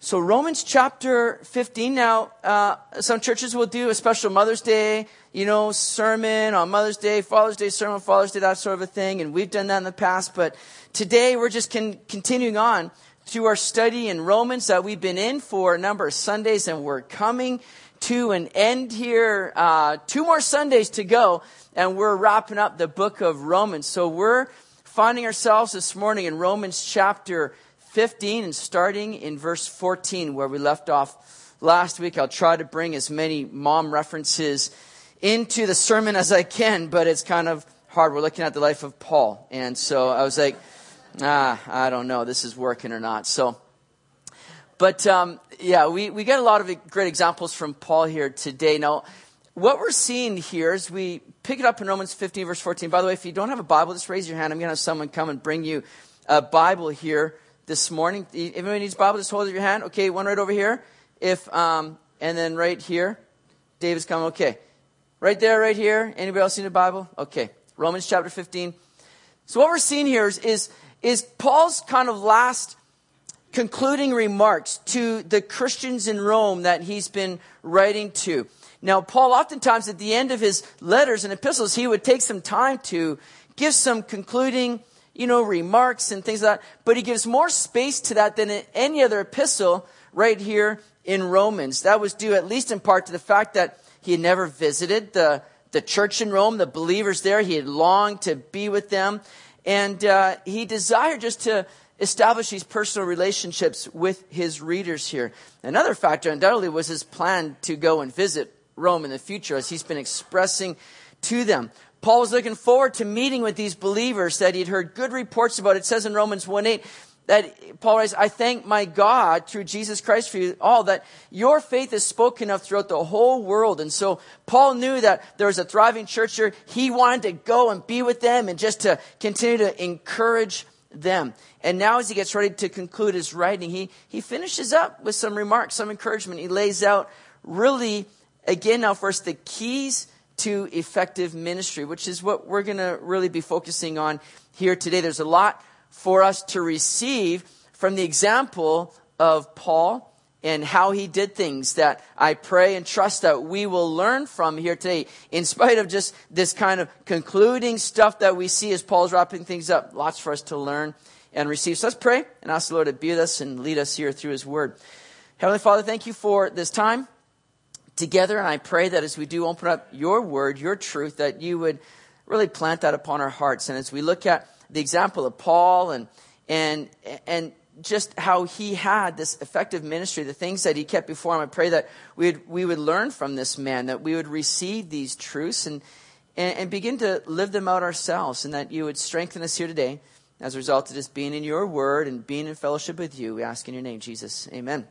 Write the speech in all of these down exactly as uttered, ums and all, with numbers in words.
So Romans chapter fifteen. Now, uh, some churches will do a special Mother's Day, you know, sermon on Mother's Day, Father's Day sermon on Father's Day, that sort of a thing. And we've done that in the past. But today we're just con- continuing on through our study in Romans that we've been in for a number of Sundays. And we're coming to an end here. Uh, two more Sundays to go. And we're wrapping up the book of Romans. So we're finding ourselves this morning in Romans chapter fifteen and starting in verse fourteen where we left off last week. I'll try to bring as many mom references into the sermon as I can, but it's kind of hard. We're looking at the life of Paul. And so I was like, ah, I don't know, this is working or not. So, but um, yeah, we, we get a lot of great examples from Paul here today. Now, what we're seeing here is we pick it up in Romans fifteen verse fourteen. By the way, if you don't have a Bible, just raise your hand. I'm going to have someone come and bring you a Bible here this morning. If anyone needs a Bible, just hold it in your hand. Okay, one right over here. If um, and then right here. David's coming. Okay. Right there, right here. Anybody else need a Bible? Okay. Romans chapter fifteen. So what we're seeing here is, is, is Paul's kind of last concluding remarks to the Christians in Rome that he's been writing to. Now, Paul oftentimes at the end of his letters and epistles, he would take some time to give some concluding you know, remarks and things like that. But he gives more space to that than in any other epistle right here in Romans. That was due at least in part to the fact that he had never visited the, the church in Rome, the believers there. He had longed to be with them. And uh, he desired just to establish these personal relationships with his readers here. Another factor undoubtedly was his plan to go and visit Rome in the future, as he's been expressing to them. Paul was looking forward to meeting with these believers that he'd heard good reports about. It says in Romans one eight that Paul writes, I thank my God through Jesus Christ for you all that your faith is spoken of throughout the whole world. And so Paul knew that there was a thriving church here. He wanted to go and be with them and just to continue to encourage them. And now as he gets ready to conclude his writing, he, he finishes up with some remarks, some encouragement. He lays out really, again now first, the keys to effective ministry, which is what we're going to really be focusing on here today. There's a lot for us to receive from the example of Paul and how he did things that I pray and trust that we will learn from here today. In spite of just this kind of concluding stuff that we see as Paul's wrapping things up, lots for us to learn and receive. So let's pray and ask the Lord to be with us and lead us here through his word. Heavenly Father, thank you for this time together, and I pray that as we do open up your word, your truth, that you would really plant that upon our hearts. And as we look at the example of Paul and and and just how he had this effective ministry, the things that he kept before him, I pray that we would, we would learn from this man, that we would receive these truths and, and, and begin to live them out ourselves, and that you would strengthen us here today as a result of just being in your word and being in fellowship with you. We ask in your name, Jesus. Amen.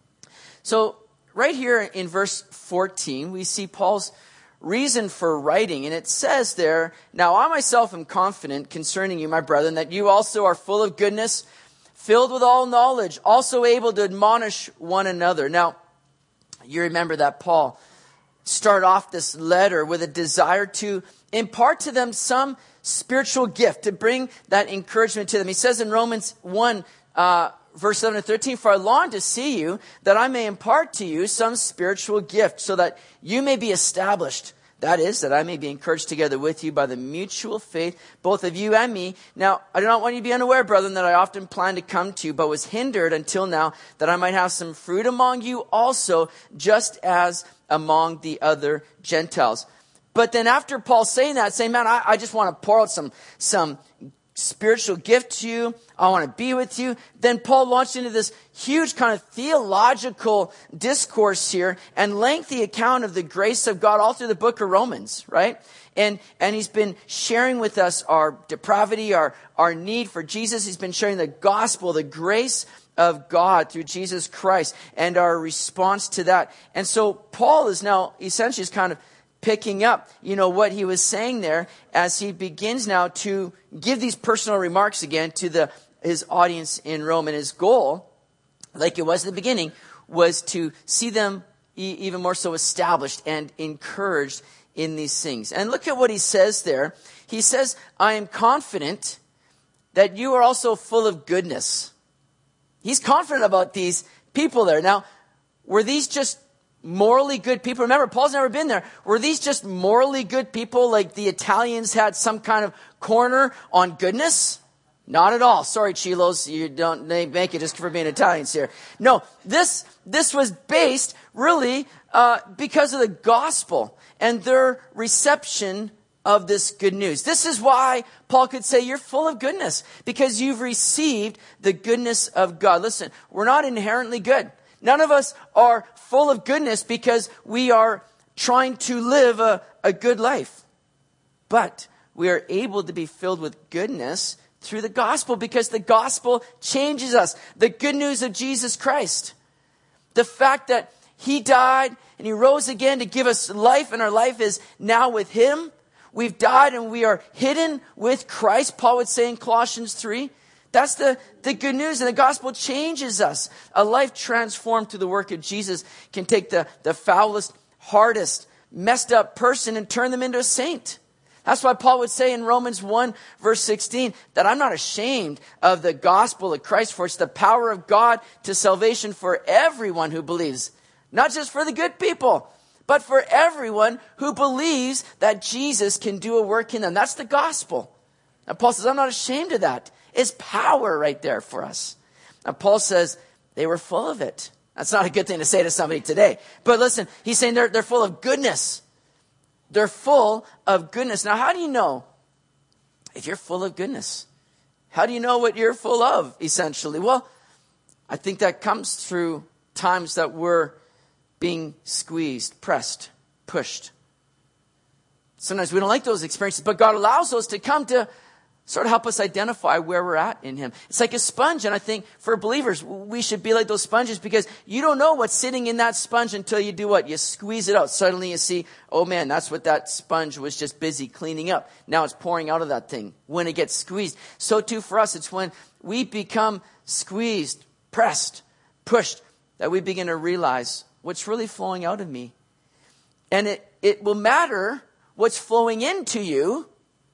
So, right here in verse fourteen, we see Paul's reason for writing. And it says there, now I myself am confident concerning you, my brethren, that you also are full of goodness, filled with all knowledge, also able to admonish one another. Now, you remember that Paul started off this letter with a desire to impart to them some spiritual gift, to bring that encouragement to them. He says in Romans one, uh, Verse seven and thirteen, for I long to see you, that I may impart to you some spiritual gift, so that you may be established. That is, that I may be encouraged together with you by the mutual faith, both of you and me. Now, I do not want you to be unaware, brethren, that I often planned to come to you, but was hindered until now, that I might have some fruit among you also, just as among the other Gentiles. But then after Paul saying that, saying, man, I, I just want to pour out some, some spiritual gift to you. I want to be with you. Then Paul launched into this huge kind of theological discourse here and lengthy account of the grace of God all through the book of Romans, right? And and he's been sharing with us our depravity, our, our need for Jesus. He's been sharing the gospel, the grace of God through Jesus Christ and our response to that. And so Paul is now essentially just kind of picking up, you know, what he was saying there as he begins now to give these personal remarks again to the his audience in Rome. And his goal, like it was at the beginning, was to see them e- even more so established and encouraged in these things. And look at what he says there. He says, I am confident that you are also full of goodness. He's confident about these people there. Now, were these just morally good people? Remember, Paul's never been there. Were these just morally good people, like the Italians had some kind of corner on goodness? Not at all. Sorry, Chilos, you don't make it just for being Italians here. No, this this was based really uh, because of the gospel and their reception of this good news. This is why Paul could say you're full of goodness, because you've received the goodness of God. Listen, we're not inherently good. None of us are full of goodness because we are trying to live a, a good life. But we are able to be filled with goodness through the gospel, because the gospel changes us. The good news of Jesus Christ. The fact that he died and he rose again to give us life, and our life is now with him. We've died and we are hidden with Christ, Paul would say in Colossians three. That's the, the good news, and the gospel changes us. A life transformed through the work of Jesus can take the, the foulest, hardest, messed up person and turn them into a saint. That's why Paul would say in Romans one, verse sixteen, that I'm not ashamed of the gospel of Christ, for it's the power of God to salvation for everyone who believes. Not just for the good people, but for everyone who believes that Jesus can do a work in them. That's the gospel. And Paul says, I'm not ashamed of that. It's power right there for us. And Paul says they were full of it. That's not a good thing to say to somebody today. But listen, he's saying they're, they're full of goodness. They're full of goodness. Now, how do you know if you're full of goodness? How do you know what you're full of, essentially? Well, I think that comes through times that we're being squeezed, pressed, pushed. Sometimes we don't like those experiences, but God allows those to come to sort of help us identify where we're at in him. It's like a sponge, and I think for believers, we should be like those sponges, because you don't know what's sitting in that sponge until you do what? You squeeze it out. Suddenly you see, oh man, that's what that sponge was just busy cleaning up. Now it's pouring out of that thing when it gets squeezed. So too for us, it's when we become squeezed, pressed, pushed, that we begin to realize what's really flowing out of me. And it, it will matter what's flowing into you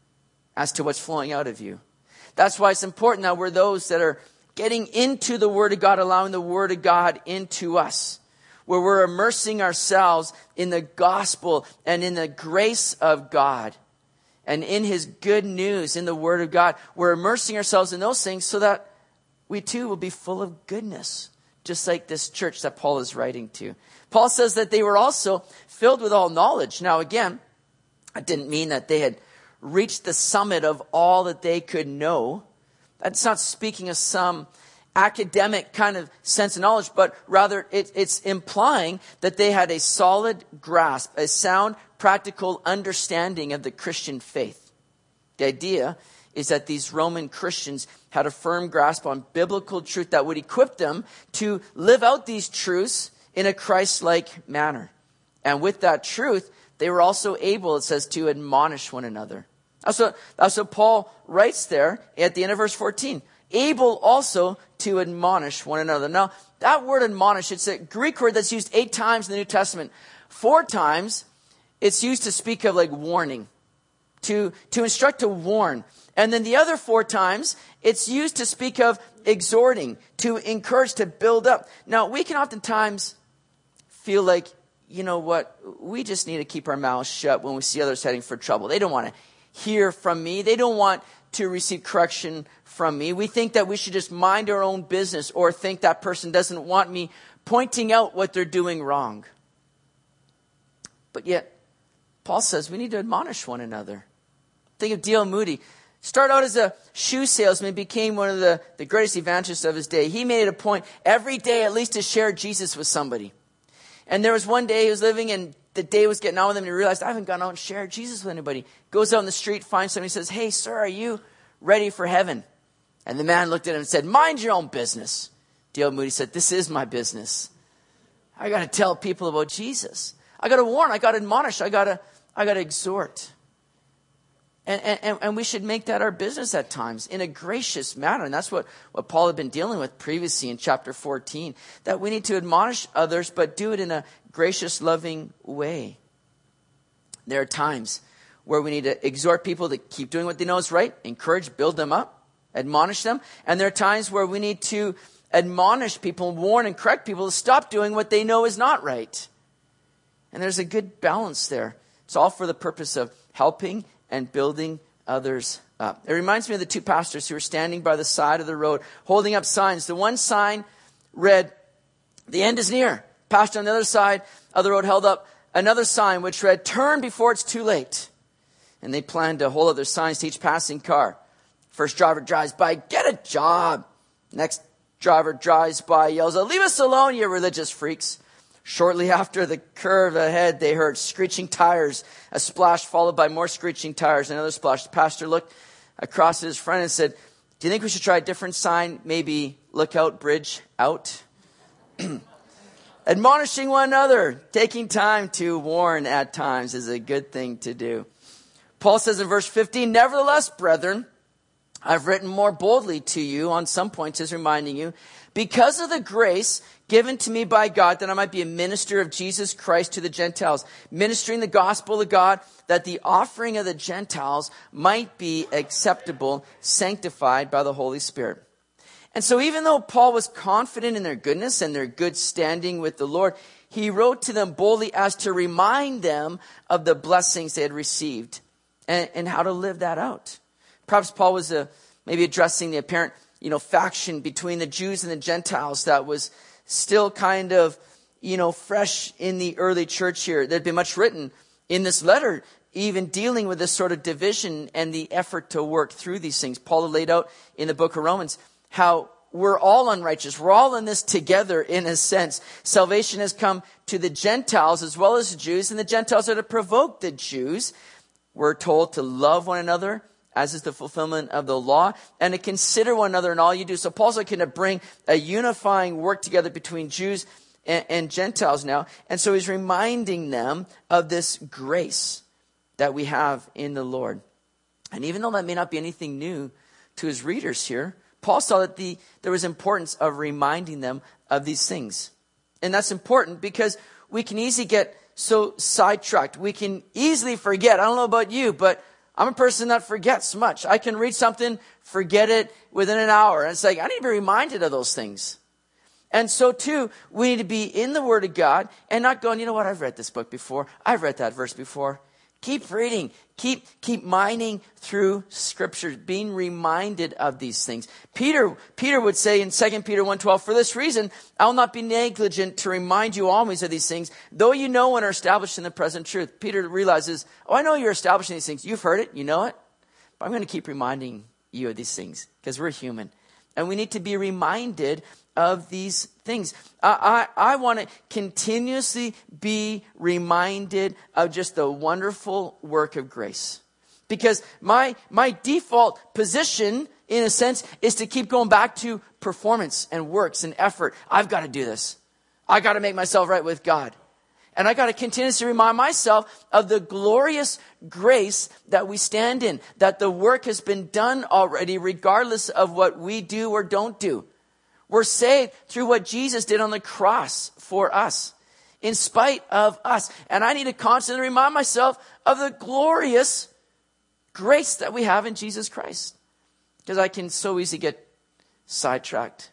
as to what's flowing out of you. That's why it's important that we're those that are getting into the Word of God, allowing the Word of God into us, where we're immersing ourselves in the gospel and in the grace of God and in his good news, in the Word of God. We're immersing ourselves in those things so that we too will be full of goodness, just like this church that Paul is writing to. Paul says that they were also filled with all knowledge. Now again, it didn't mean that they had reached the summit of all that they could know. That's not speaking of some academic kind of sense of knowledge, but rather it, it's implying that they had a solid grasp, a sound, practical understanding of the Christian faith. The idea is that these Roman Christians had a firm grasp on biblical truth that would equip them to live out these truths in a Christ-like manner. And with that truth, they were also able, it says, to admonish one another. That's what, that's what Paul writes there at the end of verse fourteen. Able also to admonish one another. Now, that word admonish, it's a Greek word that's used eight times in the New Testament. Four times, it's used to speak of like warning, to, to instruct, to warn. And then the other four times, it's used to speak of exhorting, to encourage, to build up. Now, we can oftentimes feel like, you know what, we just need to keep our mouths shut when we see others heading for trouble. They don't want to hear from me. They don't want to receive correction from me. We think that we should just mind our own business, or think that person doesn't want me pointing out what they're doing wrong. But yet, Paul says we need to admonish one another. Think of D L Moody. Started out as a shoe salesman, became one of the, the greatest evangelists of his day. He made it a point every day at least to share Jesus with somebody. And there was one day he was living, and the day was getting on with him, and he realized, I haven't gone out and shared Jesus with anybody. Goes out in the street, finds somebody, says, hey, sir, are you ready for heaven? And the man looked at him and said, mind your own business. D L Moody said, this is my business. I got to tell people about Jesus. I got to warn, I got to admonish, I got to I got to exhort. And, and, and we should make that our business at times in a gracious manner. And that's what, what Paul had been dealing with previously in chapter fourteen. That we need to admonish others, but do it in a gracious, loving way. There are times where we need to exhort people to keep doing what they know is right, encourage, build them up, admonish them. And there are times where we need to admonish people, warn and correct people to stop doing what they know is not right. And there's a good balance there. It's all for the purpose of helping and building others up. It reminds me of the two pastors who were standing by the side of the road, holding up signs. The one sign read, "The end is near." Pastor on the other side of the road held up another sign which read, "Turn before it's too late." And they planned to hold up their signs to each passing car. First driver drives by, "Get a job." Next driver drives by, yells, "Leave us alone, you religious freaks." Shortly after the curve ahead, they heard screeching tires, a splash followed by more screeching tires, another splash. The pastor looked across at his friend and said, "Do you think we should try a different sign? Maybe look out, bridge out?" Admonishing one another, taking time to warn at times is a good thing to do. Paul says in verse fifteen, "Nevertheless, brethren, I've written more boldly to you on some points as reminding you, because of the grace given to me by God, that I might be a minister of Jesus Christ to the Gentiles, ministering the gospel of God, that the offering of the Gentiles might be acceptable, sanctified by the Holy Spirit." And so even though Paul was confident in their goodness and their good standing with the Lord, he wrote to them boldly as to remind them of the blessings they had received and, and how to live that out. Perhaps Paul was uh, maybe addressing the apparent, you know, faction between the Jews and the Gentiles that was still kind of, you know, fresh in the early church here. There'd been much written in this letter, even dealing with this sort of division and the effort to work through these things. Paul laid out in the book of Romans how we're all unrighteous. We're all in this together in a sense. Salvation has come to the Gentiles as well as the Jews, and the Gentiles are to provoke the Jews. We're told to love one another, as is the fulfillment of the law, and to consider one another in all you do. So Paul's looking to bring a unifying work together between Jews and, and Gentiles now. And so he's reminding them of this grace that we have in the Lord. And even though that may not be anything new to his readers here, Paul saw that the, there was importance of reminding them of these things. And that's important because we can easily get so sidetracked. We can easily forget. I don't know about you, but I'm a person that forgets much. I can read something, forget it within an hour. And it's like, I need to be reminded of those things. And so too, we need to be in the Word of God and not going, you know what, I've read this book before. I've read that verse before. Keep reading. Keep, keep mining through Scripture, being reminded of these things. Peter, Peter would say in Second Peter one twelve, "For this reason, I will not be negligent to remind you always of these things, though you know and are established in the present truth." Peter realizes, oh, I know you're establishing these things. You've heard it. You know it. But I'm going to keep reminding you of these things because we're human. And we need to be reminded of these things. I, I, I want to continuously be reminded of just the wonderful work of grace. Because my, my default position, in a sense, is to keep going back to performance and works and effort. I've got to do this. I got to make myself right with God. And I got to continuously remind myself of the glorious grace that we stand in, that the work has been done already, regardless of what we do or don't do. We're saved through what Jesus did on the cross for us, in spite of us. And I need to constantly remind myself of the glorious grace that we have in Jesus Christ. Because I can so easily get sidetracked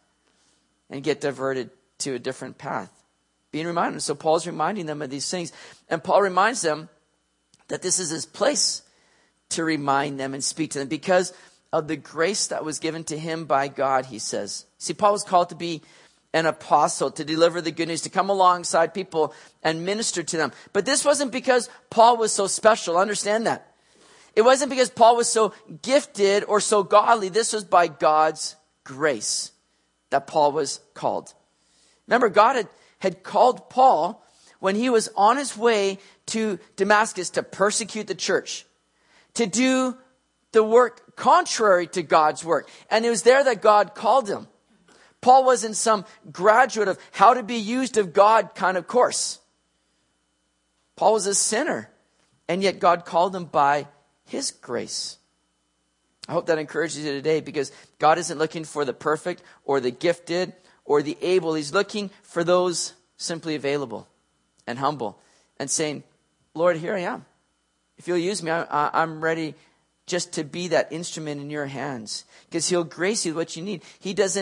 and get diverted to a different path. Being reminded. So Paul's reminding them of these things. And Paul reminds them that this is his place to remind them and speak to them because of the grace that was given to him by God, he says. See, Paul was called to be an apostle, to deliver the good news, to come alongside people and minister to them. But this wasn't because Paul was so special. Understand that. It wasn't because Paul was so gifted or so godly. This was by God's grace that Paul was called. Remember, God had had called Paul when he was on his way to Damascus to persecute the church, to do the work contrary to God's work. And it was there that God called him. Paul wasn't some graduate of how to be used of God kind of course. Paul was a sinner, and yet God called him by his grace. I hope that encourages you today, because God isn't looking for the perfect or the gifted or the able. He's looking for those simply available and humble and saying, Lord, here I am. If you'll use me, I, I'm ready just to be that instrument in your hands, because he'll grace you with what you need. He doesn't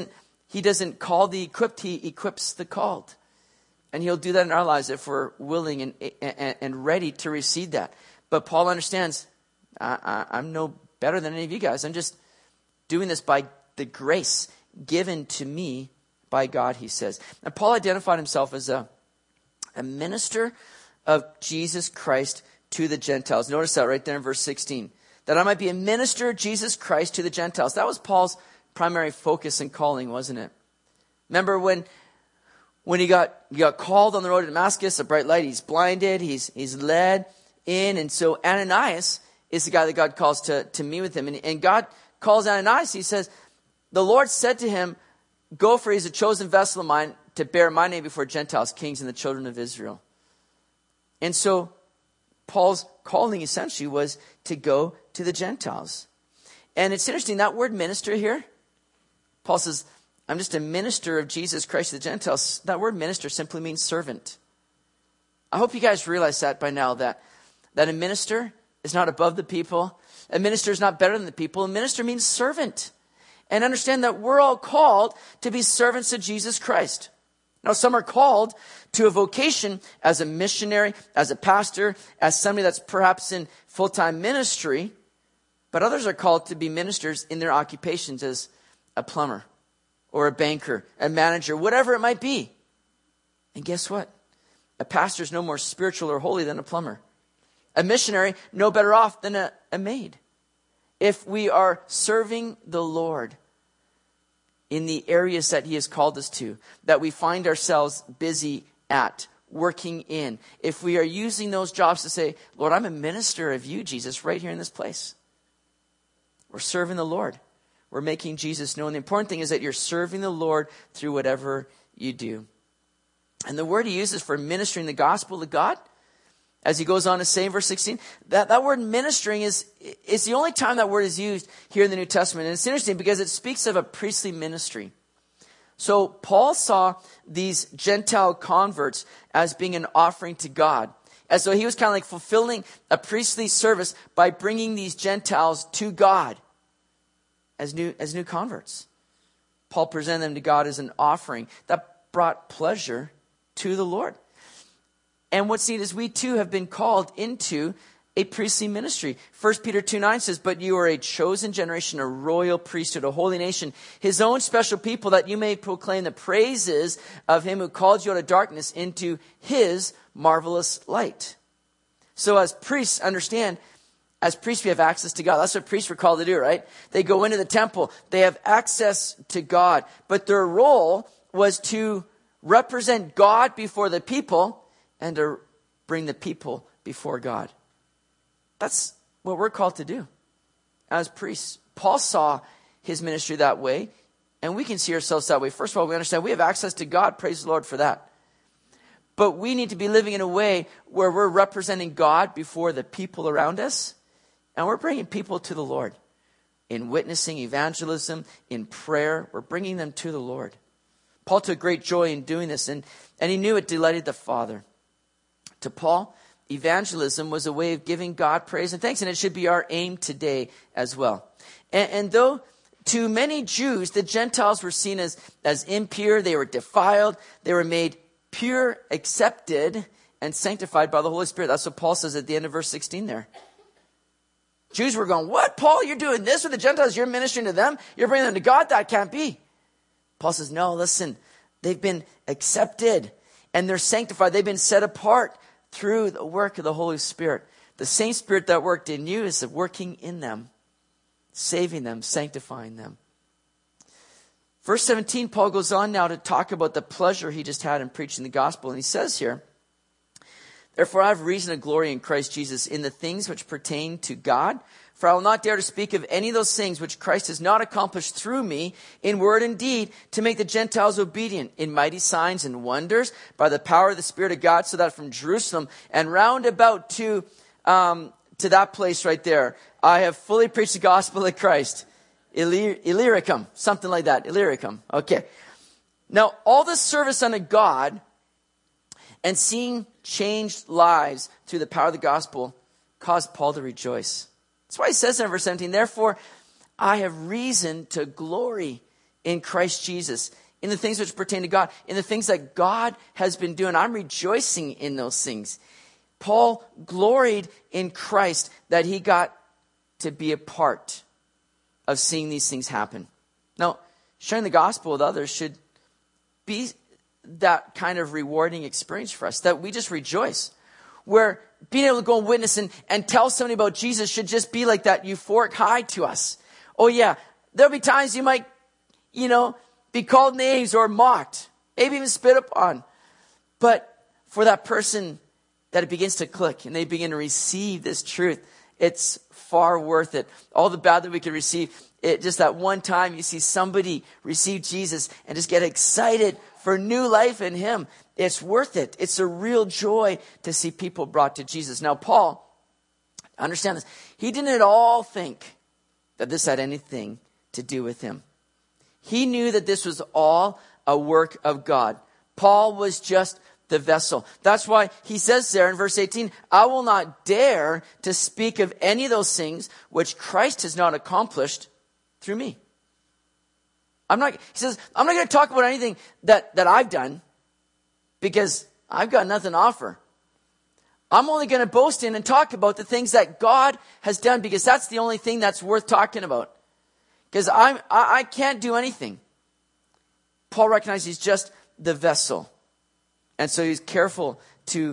He doesn't call the equipped, he equips the called. And he'll do that in our lives if we're willing and, and, and ready to receive that. But Paul understands, I, I, I'm no better than any of you guys. I'm just doing this by the grace given to me by God, he says. And Paul identified himself as a, a minister of Jesus Christ to the Gentiles. Notice that right there in verse sixteen. That I might be a minister of Jesus Christ to the Gentiles. That was Paul's primary focus and calling, wasn't it? Remember when when he got he got called on the road to Damascus, a bright light, he's blinded, he's he's led in. And so Ananias is the guy that God calls to, to meet with him. And, and God calls Ananias, he says, the Lord said to him, go, for he's a chosen vessel of mine to bear my name before Gentiles, kings, and the children of Israel. And so Paul's calling essentially was to go to the Gentiles. And it's interesting, that word minister here, Paul says, I'm just a minister of Jesus Christ to the Gentiles. That word minister simply means servant. I hope you guys realize that by now, that, that a minister is not above the people. A minister is not better than the people. A minister means servant. And understand that we're all called to be servants of Jesus Christ. Now, some are called to a vocation as a missionary, as a pastor, as somebody that's perhaps in full-time ministry. But others are called to be ministers in their occupations as a plumber or a banker, a manager, whatever it might be. And guess what? A pastor is no more spiritual or holy than a plumber. A missionary, no better off than a, a maid. If we are serving the Lord in the areas that he has called us to, that we find ourselves busy at, working in, if we are using those jobs to say, Lord, I'm a minister of you, Jesus, right here in this place. We're serving the Lord. We're making Jesus known. The important thing is that you're serving the Lord through whatever you do. And the word he uses for ministering the gospel to God, as he goes on to say in verse sixteen, that, that word ministering is, is the only time that word is used here in the New Testament. And it's interesting because it speaks of a priestly ministry. So Paul saw these Gentile converts as being an offering to God. And so he was kind of like fulfilling a priestly service by bringing these Gentiles to God as new, as new converts. Paul presented them to God as an offering that brought pleasure to the Lord. And what's neat is we too have been called into a priestly ministry. First Peter two nine says, but you are a chosen generation, a royal priesthood, a holy nation, his own special people, that you may proclaim the praises of him who called you out of darkness into his marvelous light. So as priests, understand, as priests we have access to God. That's what priests were called to do, right? They go into the temple. They have access to God. But their role was to represent God before the people and to bring the people before God. That's what we're called to do as priests. Paul saw his ministry that way, and we can see ourselves that way. First of all, we understand we have access to God. Praise the Lord for that. But we need to be living in a way where we're representing God before the people around us, and we're bringing people to the Lord. In witnessing, evangelism, in prayer, we're bringing them to the Lord. Paul took great joy in doing this, and, and he knew it delighted the Father. To Paul, evangelism was a way of giving God praise and thanks, and it should be our aim today as well. And, and though to many Jews, the Gentiles were seen as, as impure, they were defiled, they were made pure, accepted, and sanctified by the Holy Spirit. That's what Paul says at the end of verse sixteen there. Jews were going, what, Paul, you're doing this with the Gentiles? You're ministering to them? You're bringing them to God? That can't be. Paul says, no, listen, they've been accepted and they're sanctified. They've been set apart through the work of the Holy Spirit. The same Spirit that worked in you is working in them, saving them, sanctifying them. Verse seventeen, Paul goes on now to talk about the pleasure he just had in preaching the gospel. And he says here, therefore I have reason to glory in Christ Jesus in the things which pertain to God. For I will not dare to speak of any of those things which Christ has not accomplished through me in word and deed, to make the Gentiles obedient in mighty signs and wonders by the power of the Spirit of God, so that from Jerusalem and round about to, um, to that place right there, I have fully preached the gospel of Christ. Illy- Illyricum, something like that. Illyricum. Okay. Now, all this service unto God and seeing changed lives through the power of the gospel caused Paul to rejoice. That's why he says in verse seventeen, therefore I have reason to glory in Christ Jesus, in the things which pertain to God, in the things that God has been doing. I'm rejoicing in those things. Paul gloried in Christ that he got to be a part of seeing these things happen. Now, sharing the gospel with others should be that kind of rewarding experience for us, that we just rejoice. Where being able to go and witness and, and tell somebody about Jesus should just be like that euphoric high to us. Oh yeah, there'll be times you might, you know, be called names or mocked, maybe even spit upon. But for that person that it begins to click and they begin to receive this truth, it's far worth it. All the bad that we could receive, it just that one time you see somebody receive Jesus and just get excited for new life in him. It's worth it. It's a real joy to see people brought to Jesus. Now, Paul, understand this. He didn't at all think that this had anything to do with him. He knew that this was all a work of God. Paul was just the vessel. That's why he says there in verse eighteen, I will not dare to speak of any of those things which Christ has not accomplished through me. I'm not, he says, I'm not going to talk about anything that, that I've done because I've got nothing to offer. I'm only going to boast in and talk about the things that God has done because that's the only thing that's worth talking about. Because I'm, I, I can't do anything. Paul recognizes he's just the vessel. And so he's careful to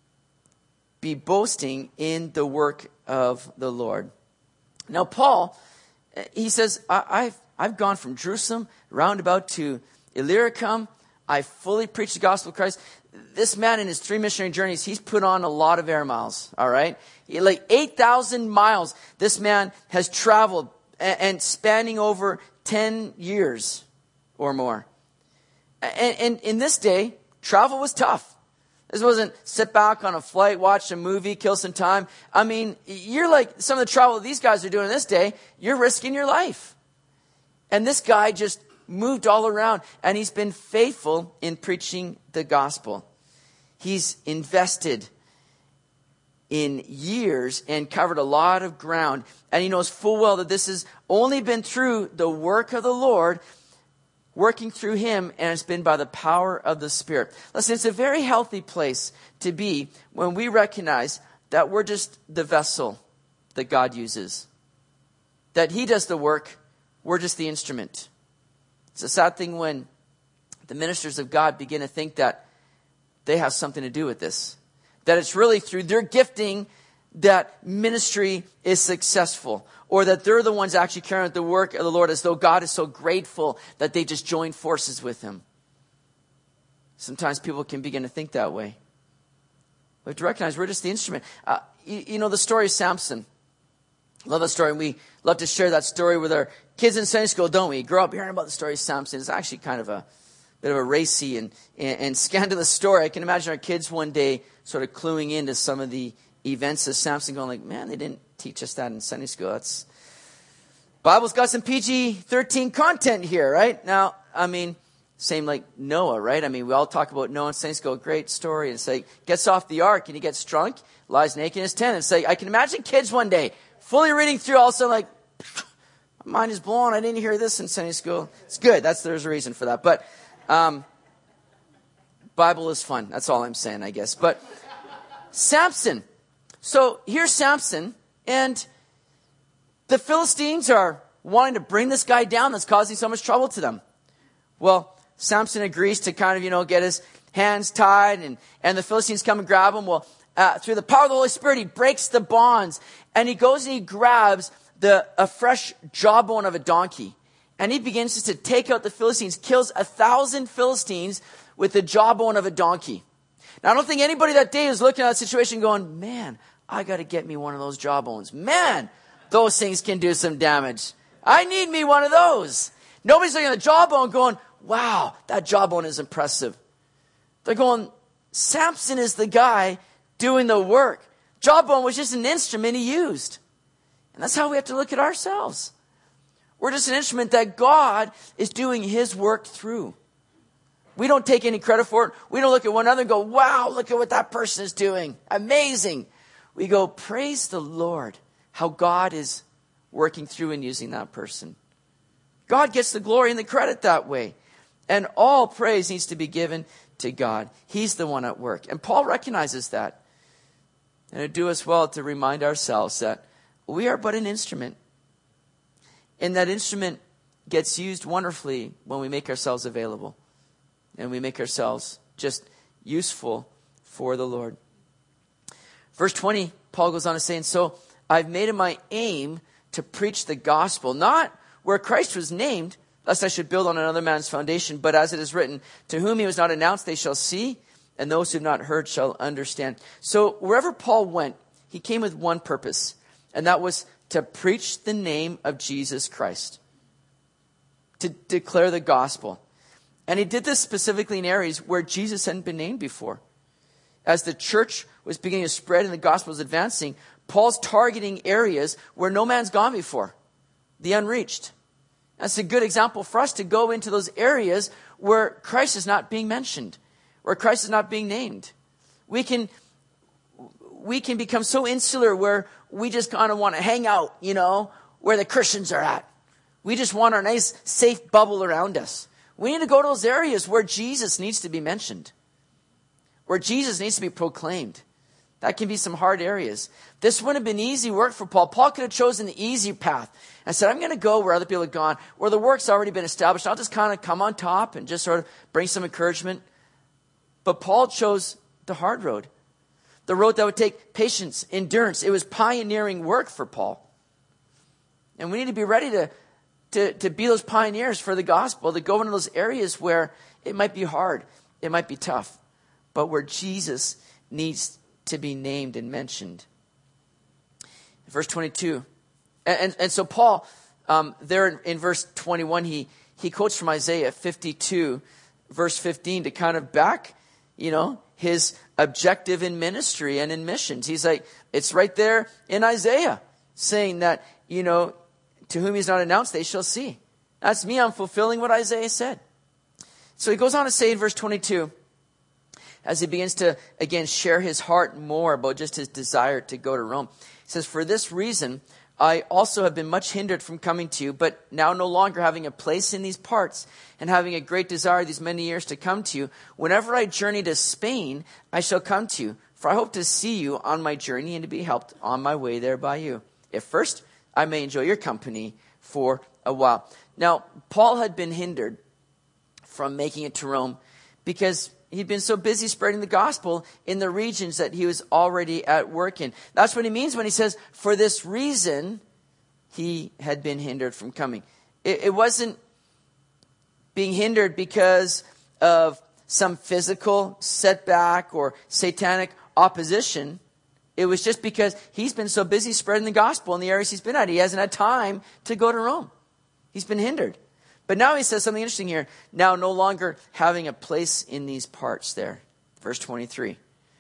be boasting in the work of the Lord. Now, Paul, he says, I, I've, I've gone from Jerusalem roundabout to Illyricum. I fully preached the gospel of Christ. This man in his three missionary journeys, he's put on a lot of air miles, all right? Like eight thousand miles this man has traveled and, and spanning over ten years or more. And, and in this day, travel was tough. This wasn't sit back on a flight, watch a movie, kill some time. I mean, you're like some of the travel these guys are doing this day, you're risking your life. And this guy just moved all around, and he's been faithful in preaching the gospel. He's invested in years and covered a lot of ground, and he knows full well that this has only been through the work of the Lord, working through him, and it's been by the power of the Spirit. Listen, it's a very healthy place to be when we recognize that we're just the vessel that God uses. That he does the work, we're just the instrument. It's a sad thing when the ministers of God begin to think that they have something to do with this. That it's really through their gifting that ministry is successful. Or that they're the ones actually carrying out the work of the Lord as though God is so grateful that they just joined forces with him. Sometimes people can begin to think that way. We have to recognize we're just the instrument. Uh, you, you know the story of Samson. Love that story. And we love to share that story with our kids in Sunday school, don't we? You grow up hearing about the story of Samson. It's actually kind of a bit of a racy and, and, and scandalous story. I can imagine our kids one day sort of cluing into some of the events of Samson, going like, man, they didn't teach us that in Sunday school. That's Bible's got some P G thirteen content here, right? Now, I mean, same like Noah, right? I mean, we all talk about Noah in Sunday school. Great story. And it's like, gets off the ark and he gets drunk, lies naked in his tent. It's like, I can imagine kids one day fully reading through, all of a sudden like, my mind is blown. I didn't hear this in Sunday school. It's good. That's, there's a reason for that. But, um, Bible is fun. That's all I'm saying, I guess. But Samson. So here's Samson, and the Philistines are wanting to bring this guy down that's causing so much trouble to them. Well, Samson agrees to kind of, you know, get his hands tied, and, and the Philistines come and grab him. Well, uh, through the power of the Holy Spirit, he breaks the bonds, and he goes and he grabs the a fresh jawbone of a donkey. And he begins just to take out the Philistines, kills a thousand Philistines with the jawbone of a donkey. Now, I don't think anybody that day is looking at that situation going, man, I got to get me one of those jawbones. Man, those things can do some damage. I need me one of those. Nobody's looking at the jawbone going, wow, that jawbone is impressive. They're going, Samson is the guy doing the work. Jawbone was just an instrument he used. And that's how we have to look at ourselves. We're just an instrument that God is doing his work through. We don't take any credit for it. We don't look at one another and go, wow, look at what that person is doing. Amazing. We go, praise the Lord, how God is working through and using that person. God gets the glory and the credit that way. And all praise needs to be given to God. He's the one at work. And Paul recognizes that. And it would do us well to remind ourselves that we are but an instrument. And that instrument gets used wonderfully when we make ourselves available. And we make ourselves just useful for the Lord. Verse twenty, Paul goes on to say, and so I've made it my aim to preach the gospel, not where Christ was named, lest I should build on another man's foundation, but as it is written, to whom he was not announced, they shall see, and those who have not heard shall understand. So wherever Paul went, he came with one purpose, and that was to preach the name of Jesus Christ, to declare the gospel. And he did this specifically in areas where Jesus hadn't been named before. As the church was beginning to spread and the gospel was advancing, Paul's targeting areas where no man's gone before, the unreached. That's a good example for us to go into those areas where Christ is not being mentioned, where Christ is not being named. We can, we can become so insular where we just kind of want to hang out, you know, where the Christians are at. We just want our nice, safe bubble around us. We need to go to those areas where Jesus needs to be mentioned, where Jesus needs to be proclaimed. That can be some hard areas. This wouldn't have been easy work for Paul. Paul could have chosen the easy path and said, I'm going to go where other people have gone, where the work's already been established. I'll just kind of come on top and just sort of bring some encouragement. But Paul chose the hard road, the road that would take patience, endurance. It was pioneering work for Paul. And we need to be ready to, to, to be those pioneers for the gospel, to go into those areas where it might be hard, it might be tough, but where Jesus needs to be named and mentioned. Verse twenty-two. And, and, and so Paul, um, there in, in verse twenty-one, he, he quotes from Isaiah fifty-two, verse fifteen, to kind of back, you know, his objective in ministry and in missions. He's like, it's right there in Isaiah, saying that, you know, to whom he's not announced, they shall see. That's me. I'm fulfilling what Isaiah said. So he goes on to say in verse twenty-two, as he begins to, again, share his heart more about just his desire to go to Rome. He says, for this reason, I also have been much hindered from coming to you, but now no longer having a place in these parts and having a great desire these many years to come to you, whenever I journey to Spain, I shall come to you, for I hope to see you on my journey and to be helped on my way there by you, if first I may enjoy your company for a while. Now, Paul had been hindered from making it to Rome because he'd been so busy spreading the gospel in the regions that he was already at work in. That's what he means when he says, for this reason, he had been hindered from coming. It, it wasn't being hindered because of some physical setback or satanic opposition. It was just because he's been so busy spreading the gospel in the areas he's been at. He hasn't had time to go to Rome. He's been hindered. But now he says something interesting here. Now no longer having a place in these parts there. Verse twenty-three.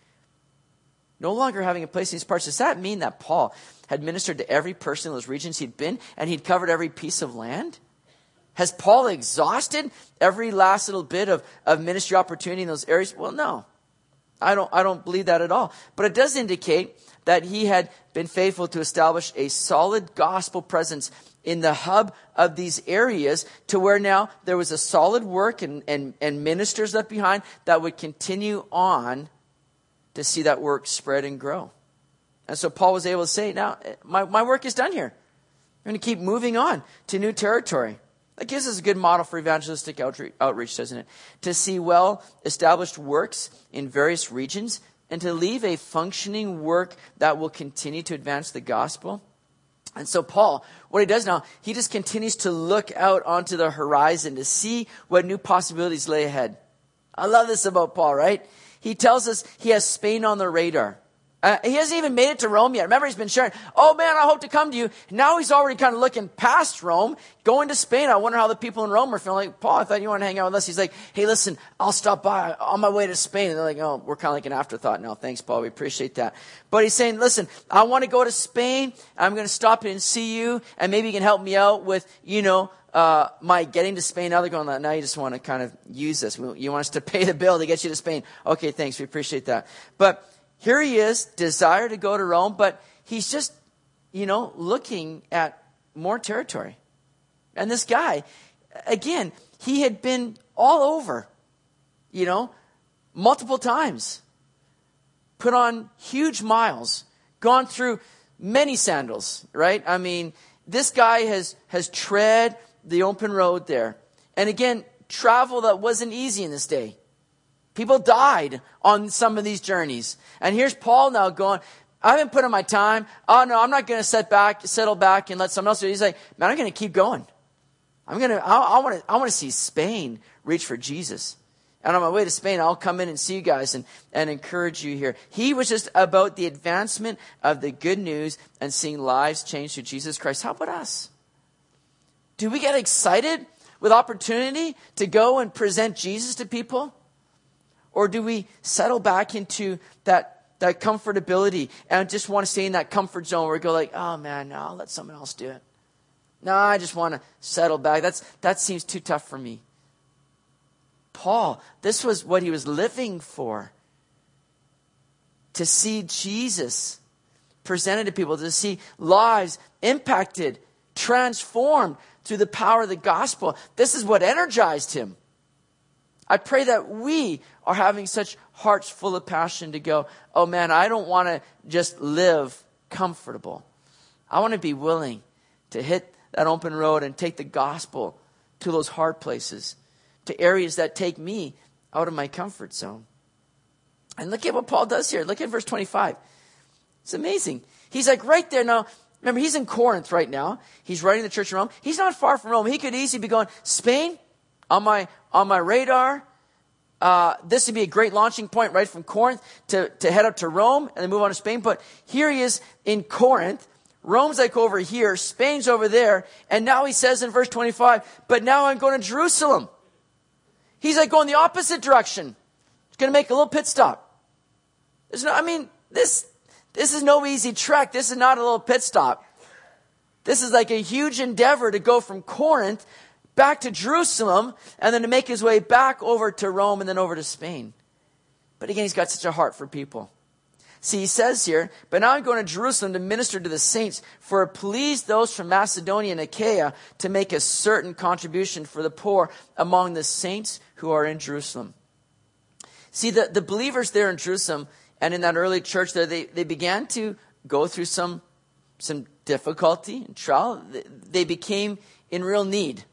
No longer having a place in these parts. Does that mean that Paul had ministered to every person in those regions he'd been and he'd covered every piece of land? Has Paul exhausted every last little bit of, of ministry opportunity in those areas? Well, no. I don't, I don't believe that at all. But it does indicate that he had been faithful to establish a solid gospel presence in the hub of these areas, to where now there was a solid work and, and, and ministers left behind that would continue on to see that work spread and grow. And so Paul was able to say, now my, my work is done here. I'm going to keep moving on to new territory. That gives us a good model for evangelistic outreach, outreach, doesn't it? To see well-established works in various regions and to leave a functioning work that will continue to advance the gospel. And so Paul, what he does now, he just continues to look out onto the horizon to see what new possibilities lay ahead. I love this about Paul, right? He tells us he has Spain on the radar. Uh, he hasn't even made it to Rome yet. Remember, he's been sharing, oh man, I hope to come to you. Now he's already kind of looking past Rome, going to Spain. I wonder how the people in Rome are feeling. Like, Paul, I thought you wanted to hang out with us. He's like, hey, listen, I'll stop by on my way to Spain. And they're like, oh, we're kind of like an afterthought now. Thanks, Paul. We appreciate that. But he's saying, listen, I want to go to Spain. I'm going to stop in and see you. And maybe you can help me out with, you know, uh, my getting to Spain. Now they're going, now you just want to kind of use this. You want us to pay the bill to get you to Spain. Okay, thanks. We appreciate that. But here he is, desire to go to Rome, but he's just, you know, looking at more territory. And this guy, again, he had been all over, you know, multiple times. Put on huge miles. Gone through many sandals, right? I mean, this guy has, has tread the open road there. And again, travel that wasn't easy in this day. People died on some of these journeys. And here's Paul now going, I haven't put in my time. Oh no, I'm not going to set back, settle back and let someone else do it. He's like, man, I'm going to keep going. I'm going to, I want to, I want to see Spain reach for Jesus. And on my way to Spain, I'll come in and see you guys and, and encourage you here. He was just about the advancement of the good news and seeing lives change through Jesus Christ. How about us? Do we get excited with opportunity to go and present Jesus to people? Or do we settle back into that, that comfortability and just want to stay in that comfort zone where we go like, oh man, no, I'll let someone else do it. No, I just want to settle back. That's, that seems too tough for me. Paul, this was what he was living for. To see Jesus presented to people, to see lives impacted, transformed through the power of the gospel. This is what energized him. I pray that we are having such hearts full of passion to go, oh man, I don't want to just live comfortable. I want to be willing to hit that open road and take the gospel to those hard places, to areas that take me out of my comfort zone. And look at what Paul does here. Look at verse twenty-five. It's amazing. He's like right there now. Remember, he's in Corinth right now. He's writing the church in Rome. He's not far from Rome. He could easily be going, Spain, on my on my radar. Uh, this would be a great launching point right from Corinth to, to head up to Rome and then move on to Spain. But here he is in Corinth. Rome's like over here. Spain's over there. And now he says in verse twenty-five, but now I'm going to Jerusalem. He's like going the opposite direction. He's going to make a little pit stop. There's no, I mean, this, this is no easy trek. This is not a little pit stop. This is like a huge endeavor to go from Corinth back to Jerusalem and then to make his way back over to Rome and then over to Spain. But again, he's got such a heart for people. See, he says here, but now I'm going to Jerusalem to minister to the saints, for it pleased those from Macedonia and Achaia to make a certain contribution for the poor among the saints who are in Jerusalem. See, the, the believers there in Jerusalem and in that early church there, they, they began to go through some, some difficulty and trial. They became in real need.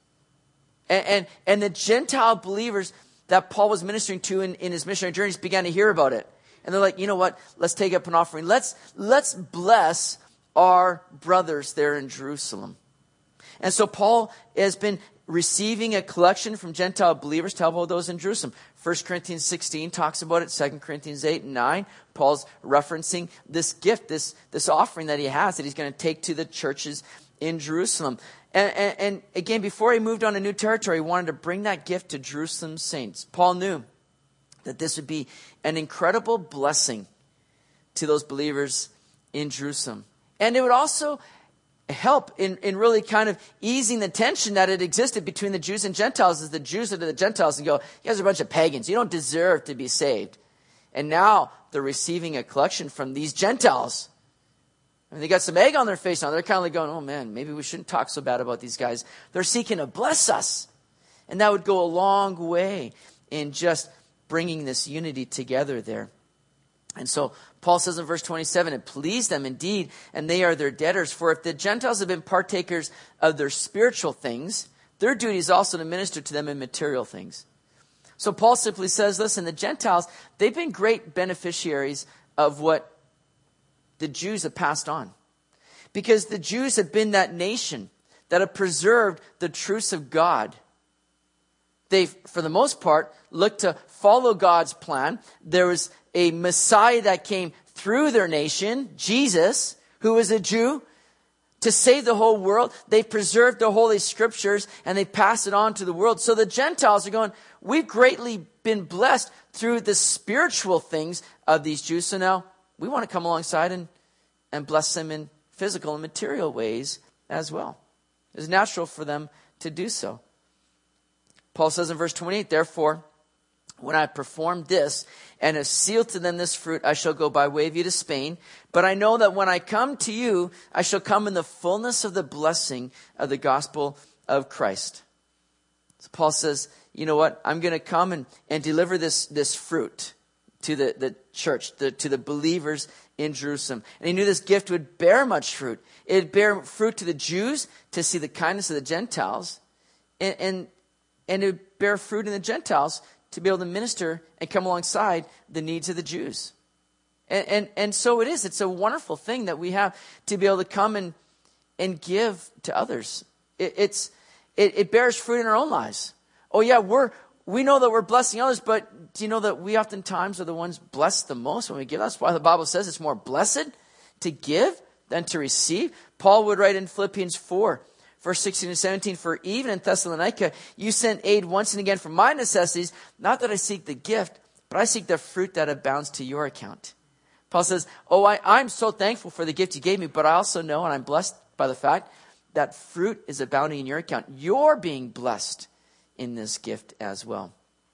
And, and, and the Gentile believers that Paul was ministering to in, in his missionary journeys began to hear about it. And they're like, you know what? Let's take up an offering. Let's, let's bless our brothers there in Jerusalem. And so Paul has been receiving a collection from Gentile believers to help all those in Jerusalem. First Corinthians sixteen talks about it. Second Corinthians eight and nine. Paul's referencing this gift, this, this offering that he has that he's going to take to the churches in Jerusalem. And, and, and again, before he moved on to new territory, he wanted to bring that gift to Jerusalem's saints. Paul knew that this would be an incredible blessing to those believers in Jerusalem. And it would also help in, in really kind of easing the tension that had existed between the Jews and Gentiles, as the Jews look to the Gentiles and go, you guys are a bunch of pagans. You don't deserve to be saved. And now they're receiving a collection from these Gentiles. I mean, they got some egg on their face now. They're kind of like going, oh man, maybe we shouldn't talk so bad about these guys. They're seeking to bless us. And that would go a long way in just bringing this unity together there. And so Paul says in verse twenty-seven, it pleased them indeed, and they are their debtors. For if the Gentiles have been partakers of their spiritual things, their duty is also to minister to them in material things. So Paul simply says, listen, the Gentiles, they've been great beneficiaries of what the Jews have passed on. Because the Jews have been that nation that have preserved the truths of God. They've, for the most part, looked to follow God's plan. There was a Messiah that came through their nation, Jesus, who was a Jew, to save the whole world. They've preserved the Holy Scriptures and they pass it on to the world. So the Gentiles are going, we've greatly been blessed through the spiritual things of these Jews. So now we want to come alongside and, and bless them in physical and material ways as well. It's natural for them to do so. Paul says in verse twenty-eight, therefore, when I perform this and have sealed to them this fruit, I shall go by way of you to Spain. But I know that when I come to you, I shall come in the fullness of the blessing of the gospel of Christ. So Paul says, you know what? I'm going to come and, and deliver this, this fruit to the, the church, the, to the believers in Jerusalem. And he knew this gift would bear much fruit. It would bear fruit to the Jews to see the kindness of the Gentiles. And, and, and it would bear fruit in the Gentiles to be able to minister and come alongside the needs of the Jews. And, and, and so it is. It's a wonderful thing that we have to be able to come and, and give to others. It, it's, it, it bears fruit in our own lives. Oh yeah, we're, we know that we're blessing others, but do you know that we oftentimes are the ones blessed the most when we give? That's why the Bible says it's more blessed to give than to receive. Paul would write in Philippians four, verse sixteen and seventeen, for even in Thessalonica, you sent aid once and again for my necessities, not that I seek the gift, but I seek the fruit that abounds to your account. Paul says, oh, I, I'm so thankful for the gift you gave me, but I also know, and I'm blessed by the fact that fruit is abounding in your account. You're being blessed in this gift as well.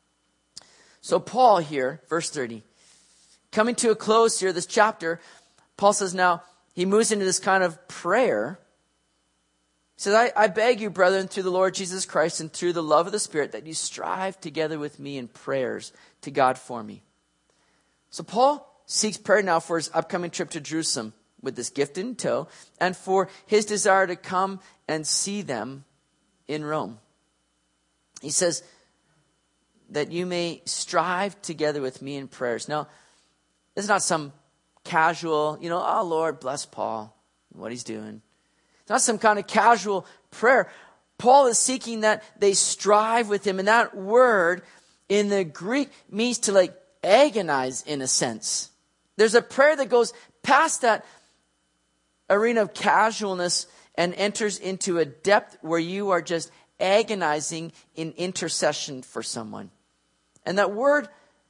So Paul here, verse thirty, coming to a close here, this chapter, Paul says now, he moves into this kind of prayer. He says, I, I beg you, brethren, through the Lord Jesus Christ and through the love of the Spirit, that you strive together with me in prayers to God for me. So Paul seeks prayer now for his upcoming trip to Jerusalem with this gift in tow, and for his desire to come and see them in Rome. He says that you may strive together with me in prayers. Now, this is not some casual, you know, oh, Lord, bless Paul, what he's doing. It's not some kind of casual prayer. Paul is seeking that they strive with him. And that word in the Greek means to like agonize in a sense. There's a prayer that goes past that arena of casualness and enters into a depth where you are just agonizing in intercession for someone. And that word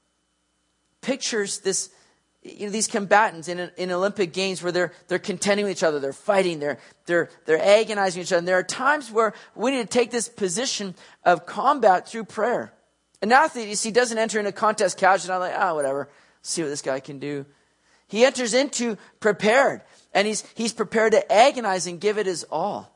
pictures this, you know, these combatants in, in Olympic Games where they're they're contending with each other, they're fighting, they're they're they're agonizing each other. And there are times where we need to take this position of combat through prayer. An athlete, you see, doesn't enter into a contest casually, not like, ah, oh, whatever, see what this guy can do. He enters into prepared, and he's he's prepared to agonize and give it his all.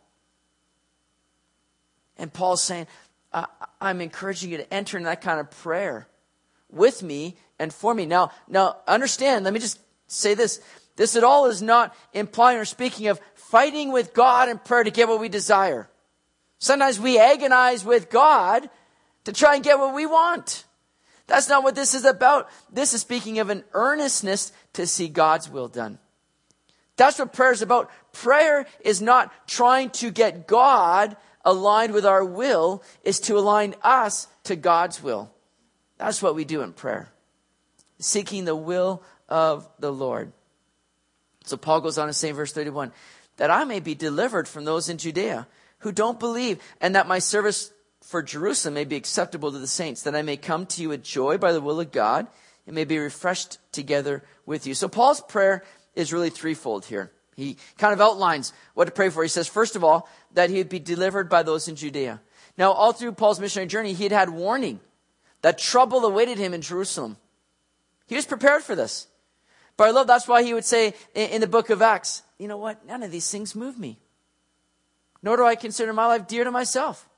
And Paul's saying, uh, I'm encouraging you to enter in that kind of prayer with me and for me. Now, now understand, let me just say this. This at all is not implying or speaking of fighting with God in prayer to get what we desire. Sometimes we agonize with God to try and get what we want. That's not what this is about. This is speaking of an earnestness to see God's will done. That's what prayer is about. Prayer is not trying to get God aligned with our will, is to align us to God's will. That's what we do in prayer. Seeking the will of the Lord. So Paul goes on to say in verse thirty-one, that I may be delivered from those in Judea who don't believe, and that my service for Jerusalem may be acceptable to the saints, that I may come to you with joy by the will of God, and may be refreshed together with you. So Paul's prayer is really threefold here. He kind of outlines what to pray for. He says, first of all, that he would be delivered by those in Judea. Now, all through Paul's missionary journey, he had had warning that trouble awaited him in Jerusalem. He was prepared for this. But I love, that's why he would say in, in the book of Acts, you know what? None of these things move me. Nor do I consider my life dear to myself.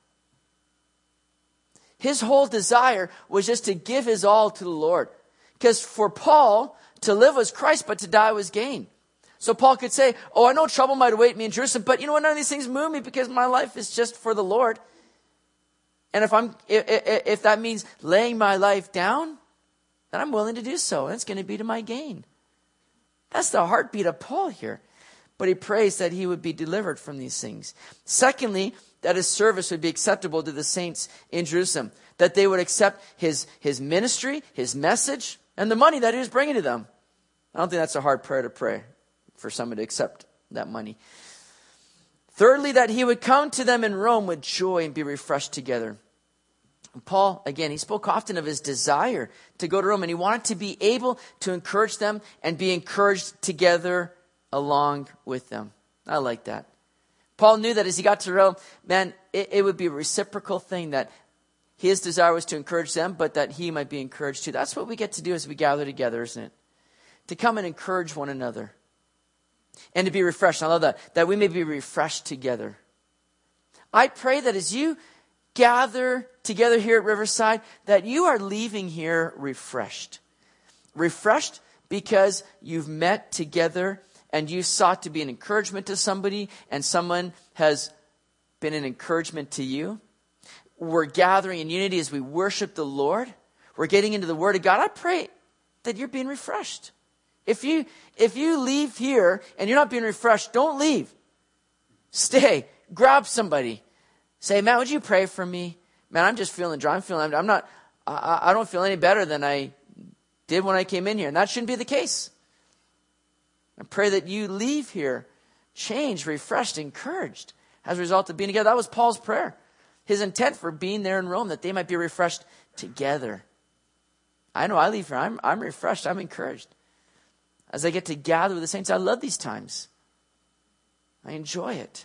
His whole desire was just to give his all to the Lord. Because for Paul, to live was Christ, but to die was gain. So Paul could say, oh, I know trouble might await me in Jerusalem, but you know what? None of these things move me because my life is just for the Lord. And if I'm, if, if that means laying my life down, then I'm willing to do so. And it's going to be to my gain. That's the heartbeat of Paul here. But he prays that he would be delivered from these things. Secondly, that his service would be acceptable to the saints in Jerusalem. That they would accept his, his ministry, his message, and the money that he was bringing to them. I don't think that's a hard prayer to pray for someone to accept that money. Thirdly, that he would come to them in Rome with joy and be refreshed together. Paul, again, he spoke often of his desire to go to Rome, and he wanted to be able to encourage them and be encouraged together along with them. I like that. Paul knew that as he got to Rome, man, it, it would be a reciprocal thing, that his desire was to encourage them, but that he might be encouraged too. That's what we get to do as we gather together, isn't it? To come and encourage one another. And to be refreshed. I love that. That we may be refreshed together. I pray that as you gather together here at Riverside, that you are leaving here refreshed. Refreshed because you've met together and you sought to be an encouragement to somebody, and someone has been an encouragement to you. We're gathering in unity as we worship the Lord. We're getting into the Word of God. I pray that you're being refreshed. If you, if you leave here and you're not being refreshed, don't leave. Stay. Grab somebody. Say, man, would you pray for me? Man, I'm just feeling dry. I'm feeling, I'm not, I, I don't feel any better than I did when I came in here. And that shouldn't be the case. I pray that you leave here changed, refreshed, encouraged as a result of being together. That was Paul's prayer. His intent for being there in Rome, that they might be refreshed together. I know I leave here. I'm, I'm refreshed. I'm encouraged. As I get to gather with the saints, I love these times. I enjoy it.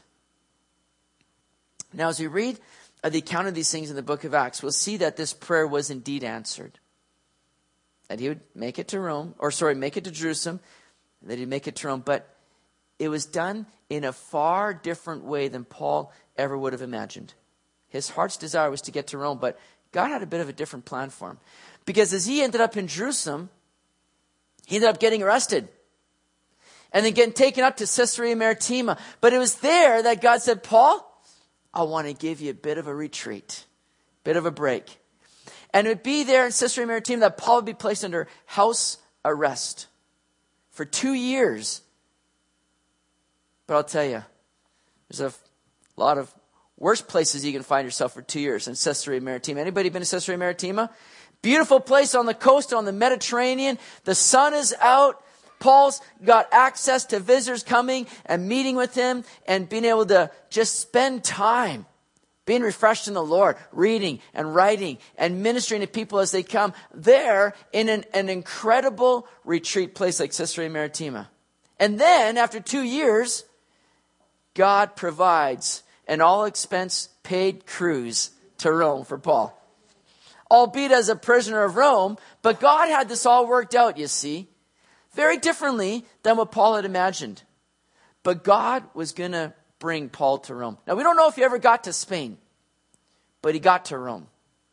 Now, as we read the account of these things in the book of Acts, we'll see that this prayer was indeed answered. That he would make it to Rome, or sorry, make it to Jerusalem, and that he'd make it to Rome. But it was done in a far different way than Paul ever would have imagined. His heart's desire was to get to Rome, but God had a bit of a different plan for him. Because as he ended up in Jerusalem, he ended up getting arrested. And then getting taken up to Caesarea Maritima. But it was there that God said, Paul, I want to give you a bit of a retreat. Bit of a break. And it would be there in Caesarea Maritima that Paul would be placed under house arrest. For two years. But I'll tell you, there's a lot of worse places you can find yourself for two years in Caesarea Maritima. Anybody been to Caesarea Maritima? Beautiful place on the coast, on the Mediterranean. The sun is out. Paul's got access to visitors coming and meeting with him and being able to just spend time being refreshed in the Lord, reading and writing and ministering to people as they come there in an, an incredible retreat place like Caesarea Maritima. And then after two years, God provides an all-expense paid cruise to Rome for Paul. Albeit as a prisoner of Rome, but God had this all worked out, you see. Very differently than what Paul had imagined. But God was going to bring Paul to Rome. Now, we don't know if he ever got to Spain, but he got to Rome.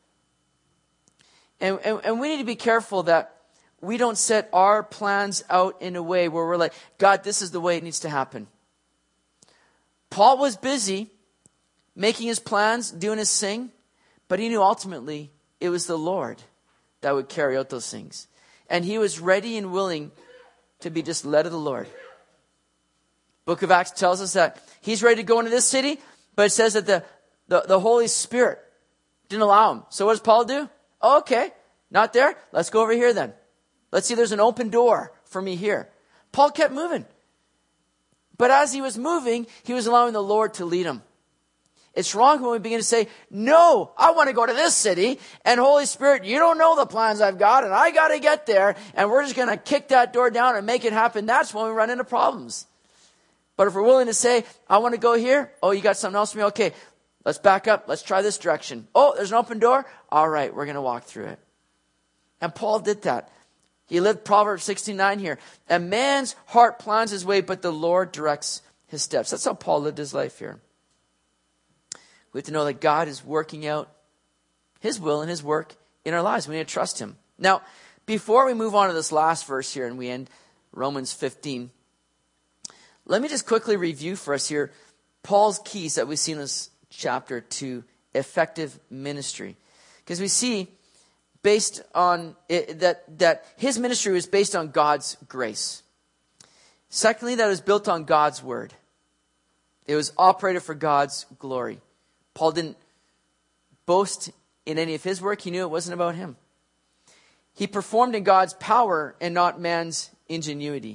And, and, and we need to be careful that we don't set our plans out in a way where we're like, God, this is the way it needs to happen. Paul was busy making his plans, doing his thing, but he knew ultimately it was the Lord that would carry out those things. And he was ready and willing to be just led of the Lord. Book of Acts tells us that he's ready to go into this city, but it says that the, the, the Holy Spirit didn't allow him. So what does Paul do? Oh, okay, not there. Let's go over here then. Let's see if there's an open door for me here. Paul kept moving. But as he was moving, he was allowing the Lord to lead him. It's wrong when we begin to say, no, I want to go to this city, and Holy Spirit, you don't know the plans I've got, and I got to get there, and we're just going to kick that door down and make it happen. That's when we run into problems. But if we're willing to say, I want to go here, oh, you got something else for me? Okay, let's back up. Let's try this direction. Oh, there's an open door? All right, we're going to walk through it. And Paul did that. He lived Proverbs sixty-nine here. A man's heart plans his way, but the Lord directs his steps. That's how Paul lived his life here. We have to know that God is working out his will and his work in our lives. We need to trust him. Now, before we move on to this last verse here and we end Romans fifteen, let me just quickly review for us here Paul's keys that we see in this chapter to effective ministry. Because we see based on it, that, that his ministry was based on God's grace. Secondly, that it was built on God's word. It was operated for God's glory. Paul didn't boast in any of his work. He knew it wasn't about him. He performed in God's power and not man's ingenuity.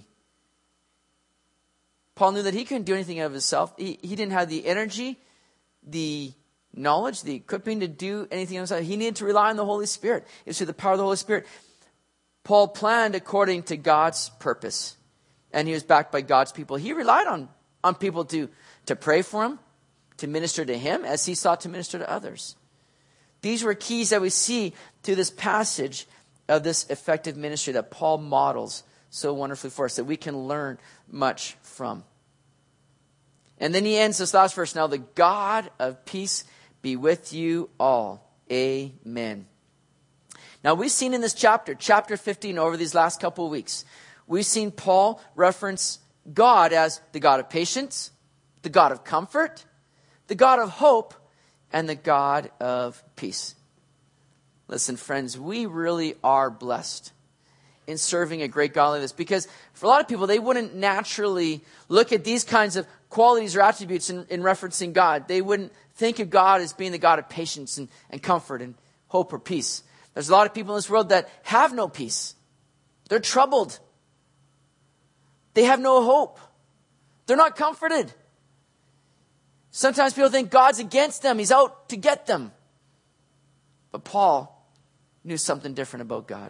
Paul knew that he couldn't do anything of himself. He, he didn't have the energy, the knowledge, the equipping to do anything of himself. He needed to rely on the Holy Spirit. It was through the power of the Holy Spirit. Paul planned according to God's purpose. And he was backed by God's people. He relied on, on people to, to pray for him, to minister to him as he sought to minister to others. These were keys that we see through this passage of this effective ministry that Paul models so wonderfully for us, that we can learn much from. And then he ends this last verse. Now the God of peace be with you all. Amen. Now we've seen in this chapter, chapter fifteen, over these last couple of weeks, we've seen Paul reference God as the God of patience, the God of comfort, the God of hope, and the God of peace. Listen, friends, we really are blessed in serving a great God like this, because for a lot of people, they wouldn't naturally look at these kinds of qualities or attributes in, in referencing God. They wouldn't think of God as being the God of patience and, and comfort and hope or peace. There's a lot of people in this world that have no peace. They're troubled. They have no hope. They're not comforted. Sometimes people think God's against them. He's out to get them. But Paul knew something different about God.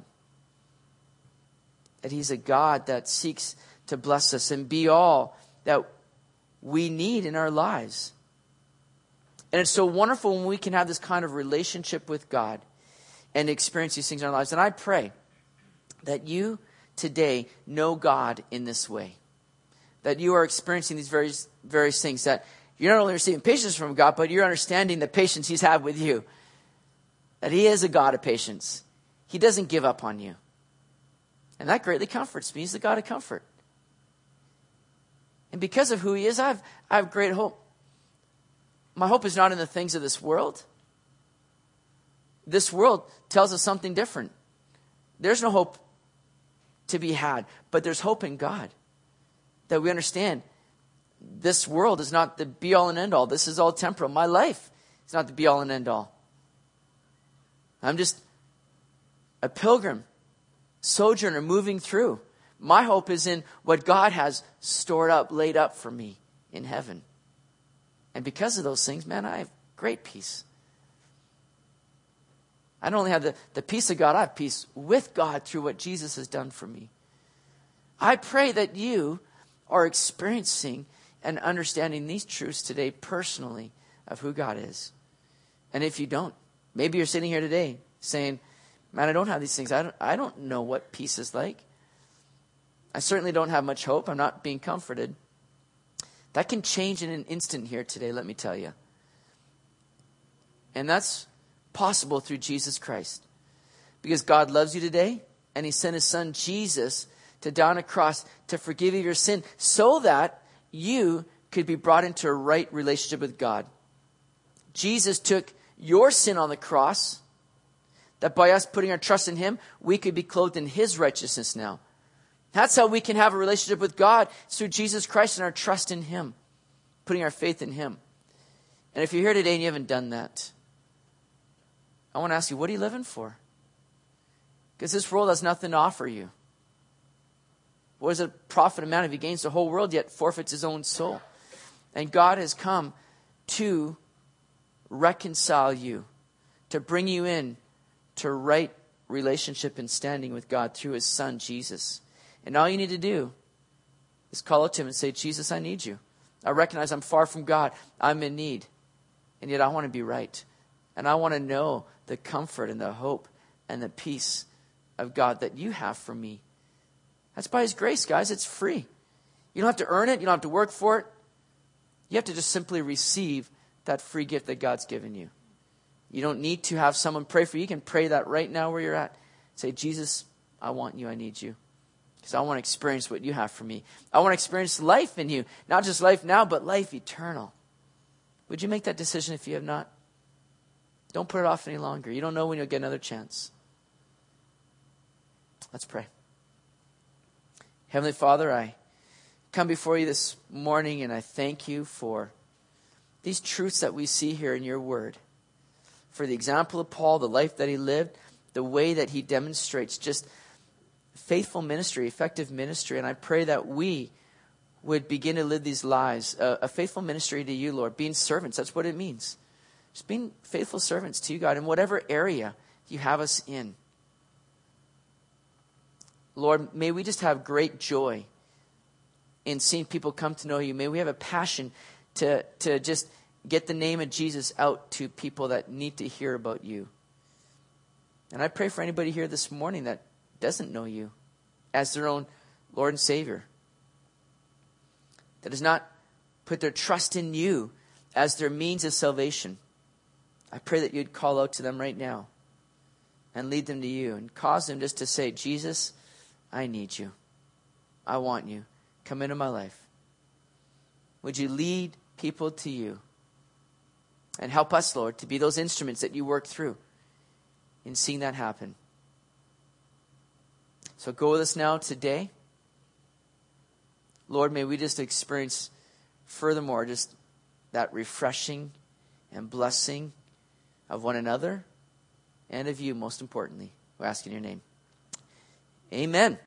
That he's a God that seeks to bless us and be all that we need in our lives. And it's so wonderful when we can have this kind of relationship with God and experience these things in our lives. And I pray that you today know God in this way. That you are experiencing these various, various things. That you're not only receiving patience from God, but you're understanding the patience he's had with you. That he is a God of patience. He doesn't give up on you. And that greatly comforts me. He's the God of comfort. And because of who he is, I have, I have great hope. My hope is not in the things of this world. This world tells us something different. There's no hope to be had, but there's hope in God. That we understand this world is not the be-all and end-all. This is all temporal. My life is not the be-all and end-all. I'm just a pilgrim, sojourner moving through. My hope is in what God has stored up, laid up for me in heaven. And because of those things, man, I have great peace. I don't only have the, the peace of God, I have peace with God through what Jesus has done for me. I pray that you are experiencing and understanding these truths today personally of who God is. And if you don't, maybe you're sitting here today saying, man, I don't have these things. I don't, I don't know what peace is like. I certainly don't have much hope. I'm not being comforted. That can change in an instant here today, let me tell you. And that's possible through Jesus Christ. Because God loves you today, and he sent his son Jesus to die on a cross to forgive you your sin so that you could be brought into a right relationship with God. Jesus took your sin on the cross, that by us putting our trust in him, we could be clothed in his righteousness now. That's how we can have a relationship with God. It's through Jesus Christ and our trust in him, putting our faith in him. And if you're here today and you haven't done that, I want to ask you, what are you living for? Because this world has nothing to offer you. What does it profit a man if he gains the whole world yet forfeits his own soul? And God has come to reconcile you, to bring you in to right relationship and standing with God through his son, Jesus. And all you need to do is call out to him and say, Jesus, I need you. I recognize I'm far from God. I'm in need. And yet I want to be right. And I want to know the comfort and the hope and the peace of God that you have for me. That's by his grace, guys. It's free. You don't have to earn it. You don't have to work for it. You have to just simply receive that free gift that God's given you. You don't need to have someone pray for you. You can pray that right now where you're at. Say, Jesus, I want you. I need you. Because I want to experience what you have for me. I want to experience life in you. Not just life now, but life eternal. Would you make that decision if you have not? Don't put it off any longer. You don't know when you'll get another chance. Let's pray. Heavenly Father, I come before you this morning and I thank you for these truths that we see here in your word. For the example of Paul, the life that he lived, the way that he demonstrates just faithful ministry, effective ministry. And I pray that we would begin to live these lives, a, a faithful ministry to you, Lord, being servants. That's what it means. Just being faithful servants to you, God, in whatever area you have us in. Lord, may we just have great joy in seeing people come to know you. May we have a passion to, to just get the name of Jesus out to people that need to hear about you. And I pray for anybody here this morning that doesn't know you as their own Lord and Savior, that has not put their trust in you as their means of salvation. I pray that you'd call out to them right now and lead them to you and cause them just to say, Jesus, I need you. I want you. Come into my life. Would you lead people to you? And help us, Lord, to be those instruments that you work through in seeing that happen. So go with us now today. Lord, may we just experience furthermore just that refreshing and blessing of one another and of you, most importantly. We ask in your name. Amen.